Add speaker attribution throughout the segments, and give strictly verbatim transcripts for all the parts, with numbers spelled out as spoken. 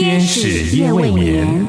Speaker 1: 天使夜未眠。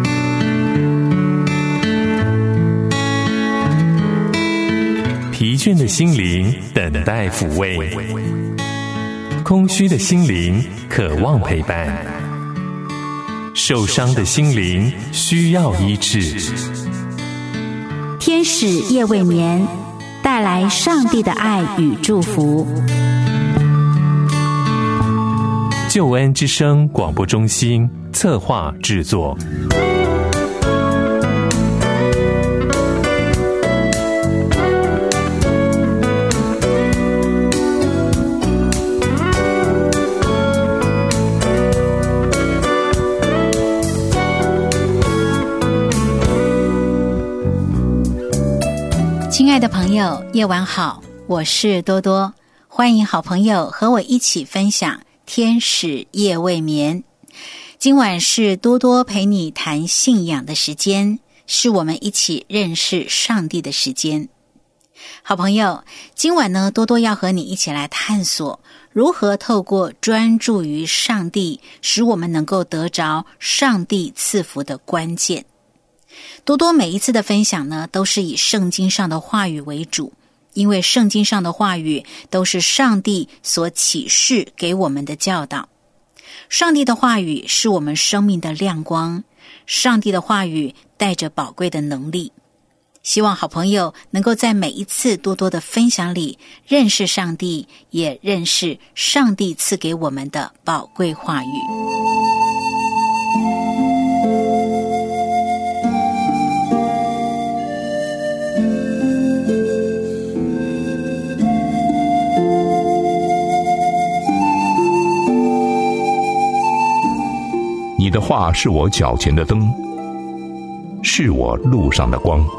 Speaker 1: 疲倦的心灵等待抚慰，空虚的心灵渴望陪伴，受伤的心灵需要医治。
Speaker 2: 天使夜未眠，带来上帝的爱与祝福。
Speaker 1: 救恩之声广播中心策划制作。
Speaker 2: 亲爱的朋友，夜晚好，我是多多，欢迎好朋友和我一起分享天使夜未眠。今晚是多多陪你谈信仰的时间，是我们一起认识上帝的时间。好朋友，今晚呢，多多要和你一起来探索如何透过专注于上帝，使我们能够得着上帝赐福的关键。多多每一次的分享呢，都是以圣经上的话语为主，因为圣经上的话语都是上帝所启示给我们的教导。上帝的话语是我们生命的亮光，上帝的话语带着宝贵的能力。希望好朋友能够在每一次多多的分享里认识上帝，也认识上帝赐给我们的宝贵话语。
Speaker 3: 你的话是我脚前的灯，是我路上的光。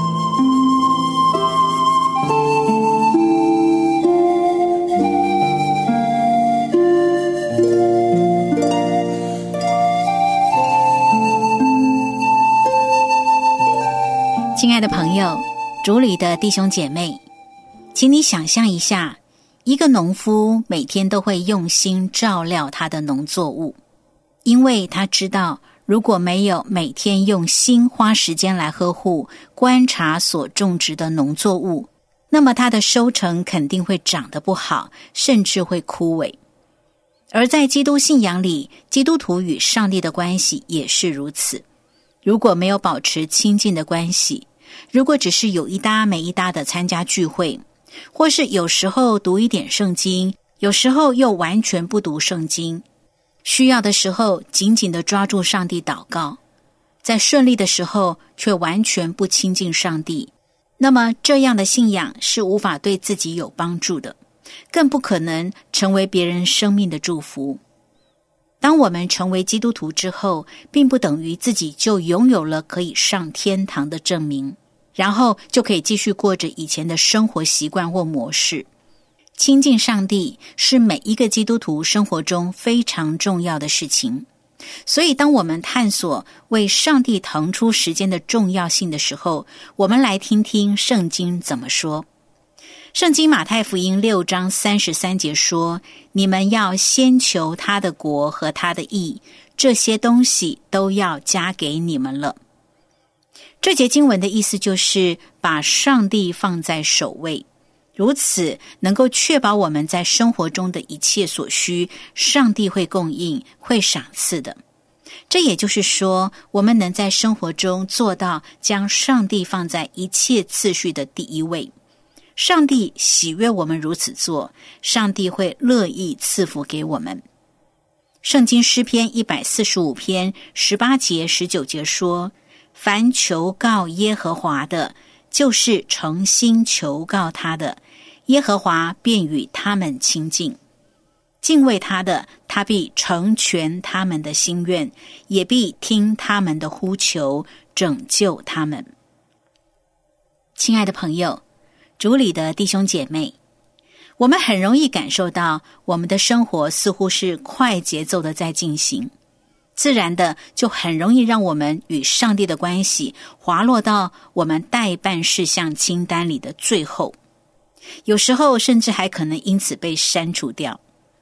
Speaker 2: 亲爱的朋友，主里的弟兄姐妹，请你想象一下，一个农夫每天都会用心照料他的农作物，因为他知道，如果没有每天用心花时间来呵护、观察所种植的农作物，那么他的收成肯定会长得不好，甚至会枯萎。而在基督信仰里，基督徒与上帝的关系也是如此。如果没有保持亲近的关系，如果只是有一搭没一搭的参加聚会，或是有时候读一点圣经，有时候又完全不读圣经，需要的时候紧紧地抓住上帝祷告，在顺利的时候却完全不亲近上帝，那么这样的信仰是无法对自己有帮助的，更不可能成为别人生命的祝福。当我们成为基督徒之后，并不等于自己就拥有了可以上天堂的证明，然后就可以继续过着以前的生活习惯或模式。亲近上帝是每一个基督徒生活中非常重要的事情，所以当我们探索为上帝腾出时间的重要性的时候，我们来听听圣经怎么说。圣经马太福音六章三十三节说，你们要先求他的国和他的义，这些东西都要加给你们了。这节经文的意思就是把上帝放在首位，如此能够确保我们在生活中的一切所需，上帝会供应，会赏赐的。这也就是说，我们能在生活中做到将上帝放在一切次序的第一位。上帝喜悦我们如此做，上帝会乐意赐福给我们。圣经诗篇一百四十五篇十八节十九节说，凡求告耶和华的，就是诚心求告他的，耶和华便与他们亲近。敬畏他的，他必成全他们的心愿，也必听他们的呼求，拯救他们。亲爱的朋友，主里的弟兄姐妹，我们很容易感受到我们的生活似乎是快节奏的在进行，自然的就很容易让我们与上帝的关系滑落到我们待办事项清单里的最后，有时候甚至还可能因此被删除掉。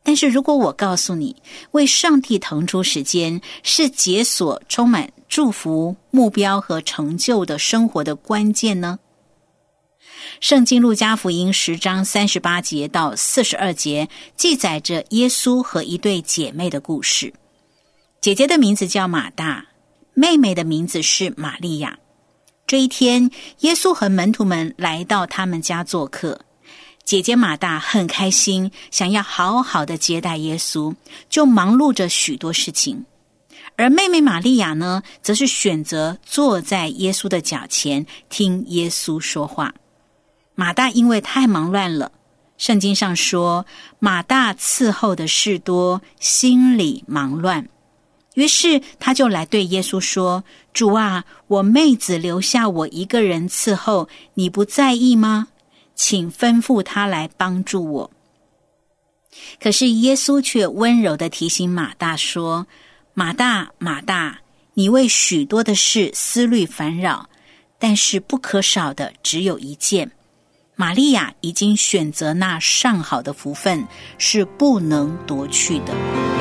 Speaker 2: 但是如果我告诉你，为上帝腾出时间是解锁充满祝福、目标和成就的生活的关键呢？圣经路加福音十章三十八节到四十二节记载着耶稣和一对姐妹的故事。姐姐的名字叫马大，妹妹的名字是玛利亚。这一天，耶稣和门徒们来到他们家做客。姐姐马大很开心，想要好好的接待耶稣，就忙碌着许多事情。而妹妹玛利亚呢，则是选择坐在耶稣的脚前，听耶稣说话。马大因为太忙乱了，圣经上说，马大伺候的事多，心里忙乱。于是他就来对耶稣说，主啊，我妹子留下我一个人伺候，你不在意吗？请吩咐他来帮助我。可是耶稣却温柔地提醒马大说，马大，马大，你为许多的事思虑烦扰，但是不可少的只有一件。玛利亚已经选择那上好的福分，是不能夺去的。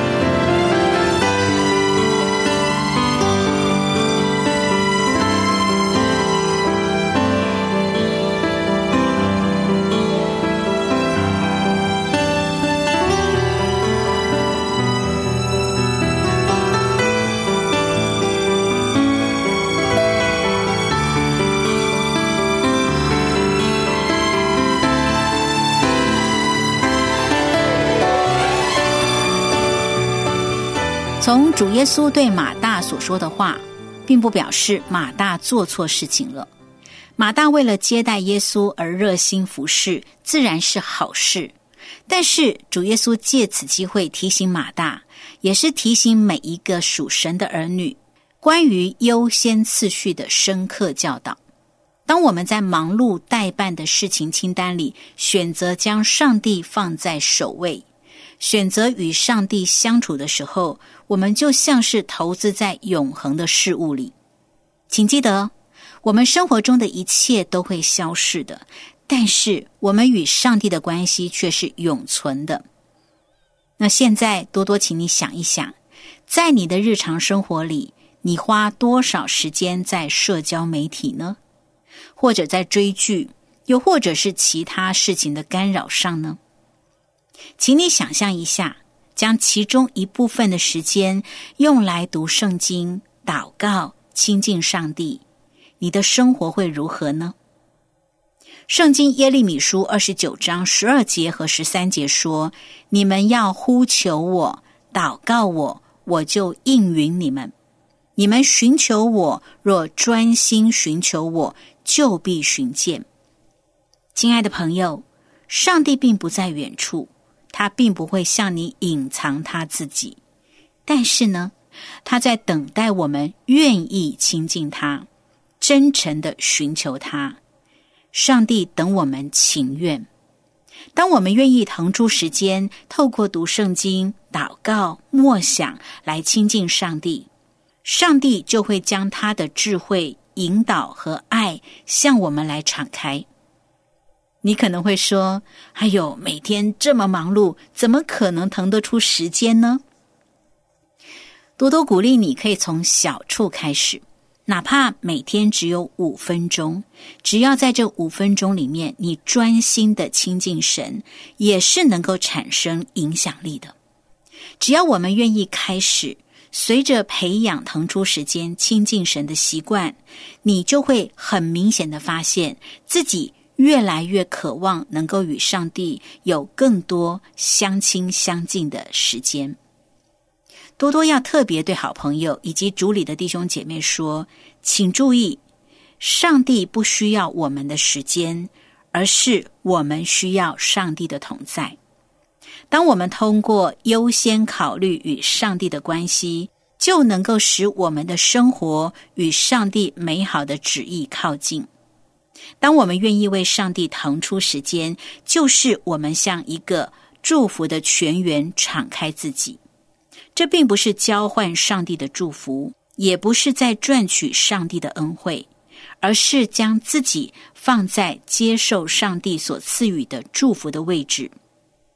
Speaker 2: 从主耶稣对马大所说的话，并不表示马大做错事情了。马大为了接待耶稣而热心服侍，自然是好事。但是主耶稣借此机会提醒马大，也是提醒每一个属神的儿女，关于优先次序的深刻教导。当我们在忙碌待办的事情清单里，选择将上帝放在首位，选择与上帝相处的时候，我们就像是投资在永恒的事物里。请记得，我们生活中的一切都会消逝的，但是我们与上帝的关系却是永存的。那现在多多请你想一想，在你的日常生活里，你花多少时间在社交媒体呢？或者在追剧，又或者是其他事情的干扰上呢？请你想象一下，将其中一部分的时间用来读圣经、祷告、亲近上帝，你的生活会如何呢？圣经耶利米书二十九章十二节和十三节说，你们要呼求我，祷告我，我就应允你们。你们寻求我，若专心寻求我，就必寻见。亲爱的朋友，上帝并不在远处，他并不会向你隐藏他自己，但是呢，他在等待我们愿意亲近他，真诚地寻求他。上帝等我们情愿。当我们愿意腾出时间，透过读圣经、祷告、默想来亲近上帝，上帝就会将他的智慧、引导和爱向我们来敞开。你可能会说，哎呦，每天这么忙碌，怎么可能腾得出时间呢？多多鼓励你可以从小处开始，哪怕每天只有五分钟，只要在这五分钟里面，你专心的亲近神，也是能够产生影响力的。只要我们愿意开始，随着培养腾出时间亲近神的习惯，你就会很明显的发现自己越来越渴望能够与上帝有更多相亲相近的时间。多多要特别对好朋友以及主里的弟兄姐妹说，请注意，上帝不需要我们的时间，而是我们需要上帝的同在。当我们通过优先考虑与上帝的关系，就能够使我们的生活与上帝美好的旨意靠近。当我们愿意为上帝腾出时间，就是我们向一个祝福的泉源敞开自己。这并不是交换上帝的祝福，也不是在赚取上帝的恩惠，而是将自己放在接受上帝所赐予的祝福的位置。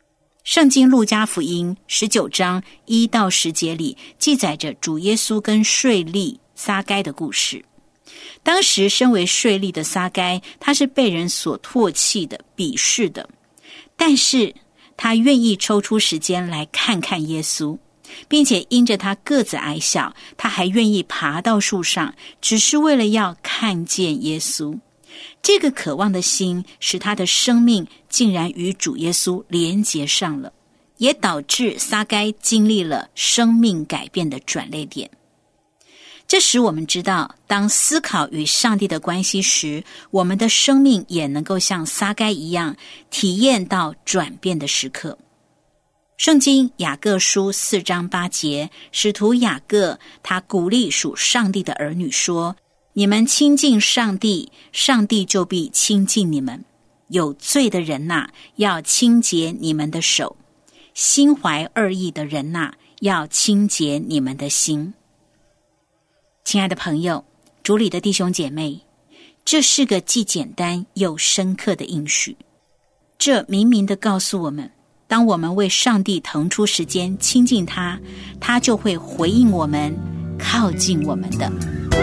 Speaker 2: 圣经路加福音十九章一到十节里记载着主耶稣跟税吏撒该的故事。当时身为税吏的撒该，他是被人所唾弃的、鄙视的，但是他愿意抽出时间来看看耶稣，并且因着他个子矮小，他还愿意爬到树上，只是为了要看见耶稣。这个渴望的心使他的生命竟然与主耶稣连结上了，也导致撒该经历了生命改变的转捩点。这使我们知道，当思考与上帝的关系时，我们的生命也能够像撒该一样体验到转变的时刻。圣经雅各书四章八节，使徒雅各他鼓励属上帝的儿女说，你们亲近上帝，上帝就必亲近你们。有罪的人哪，要清洁你们的手；心怀二意的人哪，要清洁你们的心。亲爱的朋友，主里的弟兄姐妹，这是个既简单又深刻的应许。这明明地告诉我们，当我们为上帝腾出时间亲近他，他就会回应我们，靠近我们的。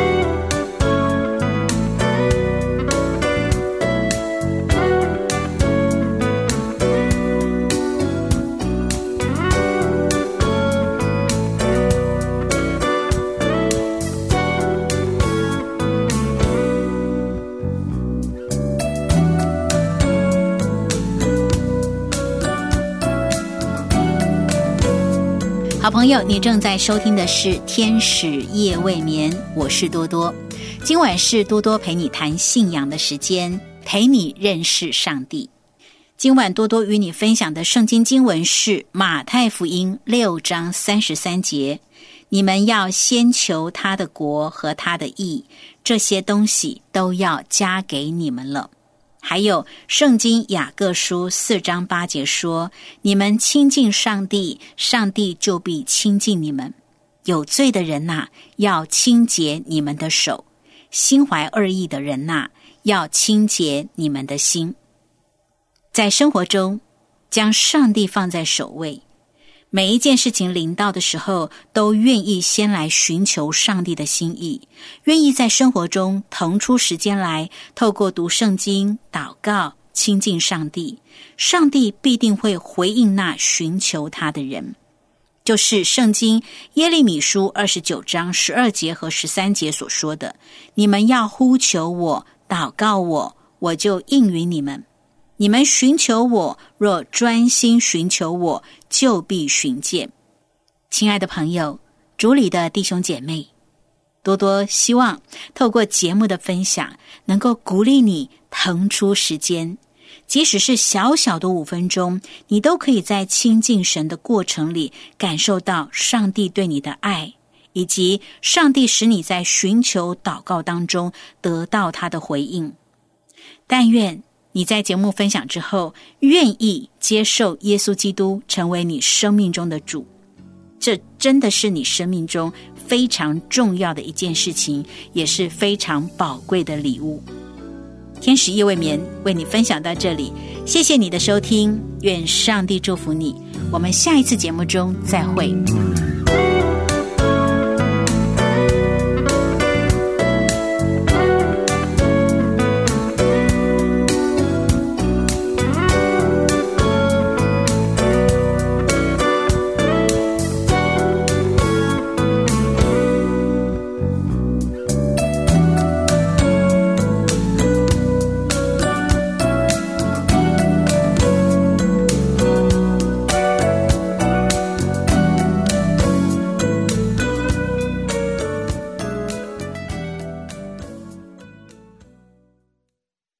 Speaker 2: 好朋友，你正在收听的是天使夜未眠，我是多多。今晚是多多陪你谈信仰的时间，陪你认识上帝。今晚多多与你分享的圣经经文是马太福音六章三十三节，你们要先求他的国和他的义，这些东西都要加给你们了。还有圣经雅各书四章八节说，你们亲近上帝，上帝就必亲近你们。有罪的人哪，要清洁你们的手；心怀二意的人哪，要清洁你们的心。在生活中，将上帝放在首位，每一件事情临到的时候，都愿意先来寻求上帝的心意，愿意在生活中腾出时间来，透过读圣经、祷告、亲近上帝，上帝必定会回应那寻求他的人。就是圣经耶利米书二十九章十二节和十三节所说的，你们要呼求我，祷告我，我就应允你们。你们寻求我，若专心寻求我，就必寻见。亲爱的朋友，主里的弟兄姐妹，多多希望透过节目的分享，能够鼓励你腾出时间，即使是小小的五分钟，你都可以在亲近神的过程里感受到上帝对你的爱，以及上帝使你在寻求祷告当中得到他的回应。但愿你在节目分享之后，愿意接受耶稣基督成为你生命中的主，这真的是你生命中非常重要的一件事情，也是非常宝贵的礼物。天使夜未眠为你分享到这里，谢谢你的收听，愿上帝祝福你，我们下一次节目中再会。